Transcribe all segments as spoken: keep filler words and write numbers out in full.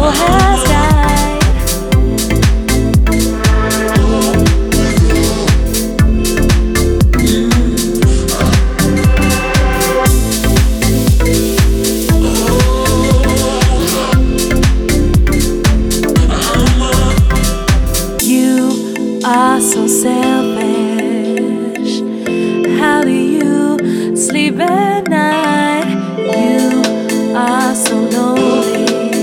soul has died. You are so selfish. How do you sleep at night? You are so lonely.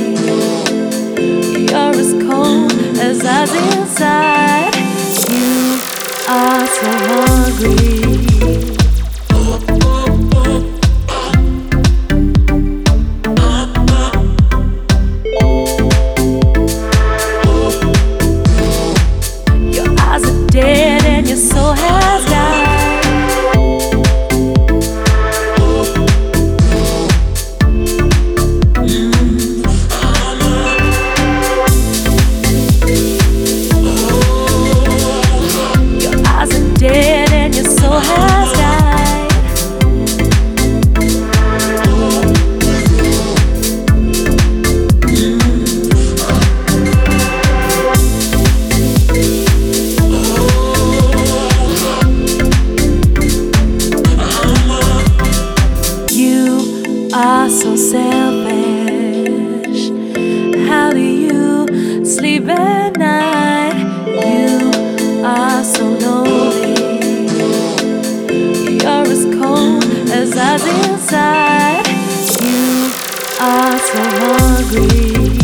You're as cold as ice inside. You are so hungry. Your eyes are dead and your soul has died. Dead and your soul has died. You are so selfish. How do you sleep at night? You are so lonely. You're as cold as ice inside. You are so hungry.